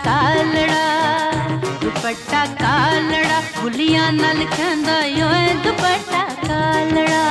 ਕਾਲੜਾ ਦੁਪੱਟਾ ਕਾਲੜਾ ਬੁੱਲੀਆਂ ਨਾਲ ਕਹਿੰਦਾ ਓਏ ਦੁਪੱਟਾ ਕਾਲੜਾ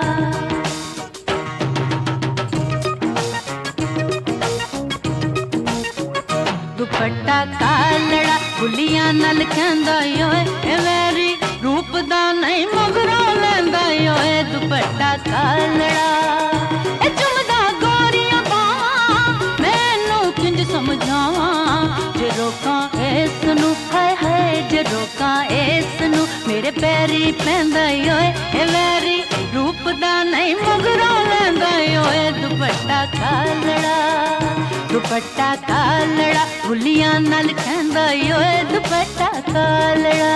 ਦੁਪੱਟਾ ਕਾਲੜਾ ਬੁੱਲੀਆਂ ਨਾਲ ਕਹਿੰਦਾ ਓਏ ਇਹ ਵੈਰੀ ਰੂਪ ਦਾ ਨਹੀਂ ਮਗਰੋਂ ਲੈਂਦਾ ਓਏ ਦੁਪੱਟਾ ਕਾਲੜਾ ਇਹ ਚੁੰਮਦਾ ਗੋਰੀਆਂ ਬਾਹਾਂ ਮੈਨੂੰ ਕਿੰਜ ਸਮਝਾਵਾਂ ਜੇ ਰੋਕਾਂ ਇਸ ਨੂੰ ਹਾਏ ਹਾਏ ਜੇ ਰੋਕਾਂ ਇਸ ਨੂੰ ਮੇਰੇ ਪੈਰੀ ਪੈਂਦਾ ਓਏ ਇਹ ਵੈਰੀ ਰੂਪ ਦਾ ਨਹੀਂ ਮਗਰੋਂ ਲੈਂਦਾ ਓਏ ਦੁਪੱਟਾ ਕਾਲੜਾ ਦੁਪੱਟਾ ਕਾਲੜਾ ਬੁੱਲੀਆਂ ਨਾਲ ਕਹਿੰਦਾ ਓਏ ਦੁਪੱਟਾ ਕਾਲੜਾ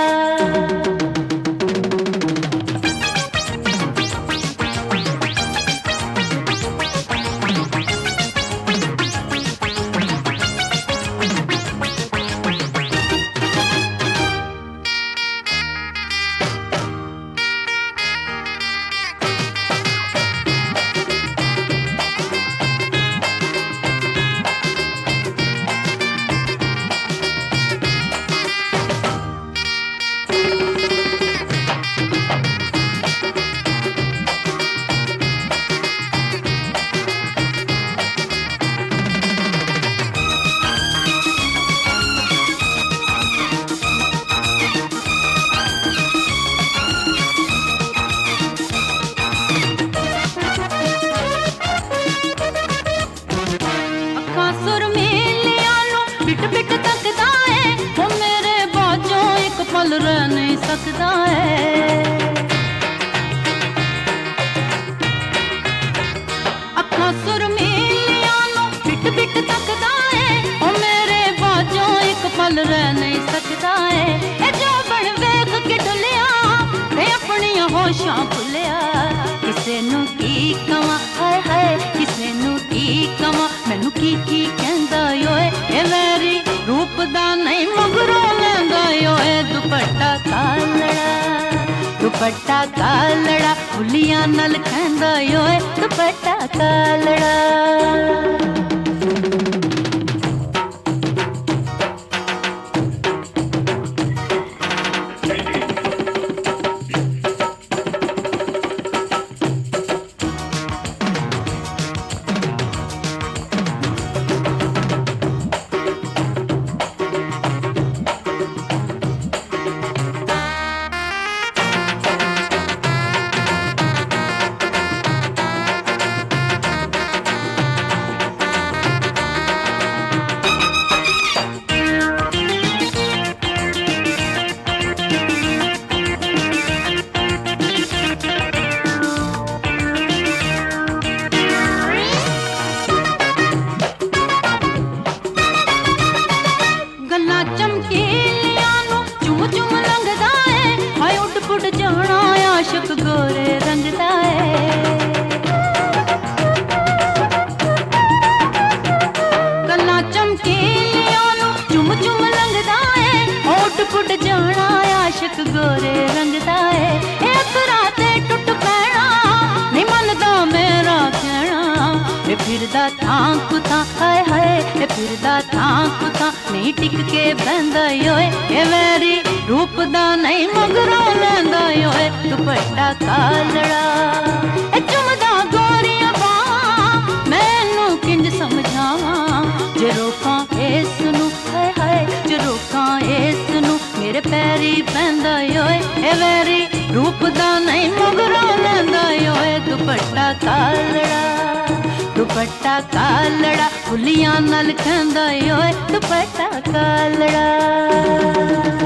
ਬਿਟ ਤੱਕਦਾ ਏ ਉਹ ਮੇਰੇ ਬਾਝੋਂ ਇੱਕ ਪਲ ਰਹਿ ਨਹੀਂ ਸਕਦਾ ਏ ਅੱਖਾਂ ਸੁਰਮੀਆਂ ਨੂੰ ਬਿਟ ਬਿਟ ਤੱਕਦਾ ਏ ਉਹ ਮੇਰੇ ਬਾਝੋਂ ਇੱਕ ਪਲ ਰਹਿ ਨਹੀਂ ਸਕਦਾ ਏ ਇਹ ਜੋ ਬਣ ਵੇਖ ਕੇ ਡੁੱਲਿਆ ਤੇ ਆਪਣੀਆਂ ਹੋਸ਼ਾਂ ਭੁੱਲਿਆ ਕਿਸੇ ਨੂੰ ਕੀ ਕਵਾਂ ਹਾਏ ਹਾਏ ਕਿਸੇ ਨੂੰ ਕੀ ਕਵਾਂ ਮੈਨੂੰ ਕੀ ਕਹਿੰਦਾ ਓਏ ਇਹ ਮੇਰੀ ਰੂਪ ਦਾ ਨਹੀਂ ਮਗਰੋਂ ਲੈਂਦਾ ਓਏ ਦੁਪੱਟਾ ਕਾਲੜਾ ਬੁੱਲੀਆਂ ਨਾਲ ਕਹਿੰਦਾ ਓਏ ਦੁਪੱਟਾ ਕਾਲੜਾ ਆਸ਼ਕ ਗੋਰੇ ਰੰਗ ਦਾ ਏ ਗੱਲਾਂ ਚਮਕੀਆਂ ਨੂੰ ਚੁੰਮ ਚੁੰਮ ਲੰਘਦਾ ਏ ਹੋਠ ਫੁੱਟ ਜਾਣਾ ਆਸ਼ਕ ਗੋਰੇ ਰੰਗ ਦਾ ਏ ਇਹ ਅਸਰਾਂ ਤੇ ਟੁੱਟ ਪੈਣਾ ਨਹੀਂ ਮੰਨਦਾ ਮੇਰਾ ਕਹਿਣਾ ਇਹ ਫਿਰਦਾ ਥਾਂ ਕੁਥਾਂ ਹਾਏ ਹਾਏ ਇਹ ਫਿਰਦਾ ਥਾਂ ਕੁਥਾਂ ਨਹੀਂ ਟਿਕ ਕੇ ਬਹਿੰਦਾ ਓਏ ਇਹ ਮੇਰੀ ਰੂਪ ਦਾ ਨਹੀਂ ਮਗਰੋਂ ਲੈਂਦਾ ਓਏ ਦੁਪੱਟਾ ਕਾਲੜਾ ਇਹ ਚੁੰਮਦਾ ਗੋਰੀਆਂ ਬਾਹਾਂ ਮੈਨੂੰ ਕਿੰਜ ਸਮਝਾਵਾਂ ਜੇ ਰੋਕਾਂ ਇਸ ਨੂੰ ਹਾਏ ਹਾਏ ਜੇ ਰੋਕਾਂ ਇਸ ਨੂੰ ਮੇਰੇ ਪੈਰੀ ਪੈਂਦਾ ਓਏ ਇਹ ਮੇਰੀ ਰੂਪ ਦਾ ਨਹੀਂ ਮਗਰੋਂ ਲੈਂਦਾ ਓਏ ਦੁਪੱਟਾ ਕਾਲੜਾ ਬੁੱਲੀਆਂ ਨਾਲ ਕਹਿੰਦਾ ਓਏ ਦੁਪੱਟਾ ਕਾਲੜਾ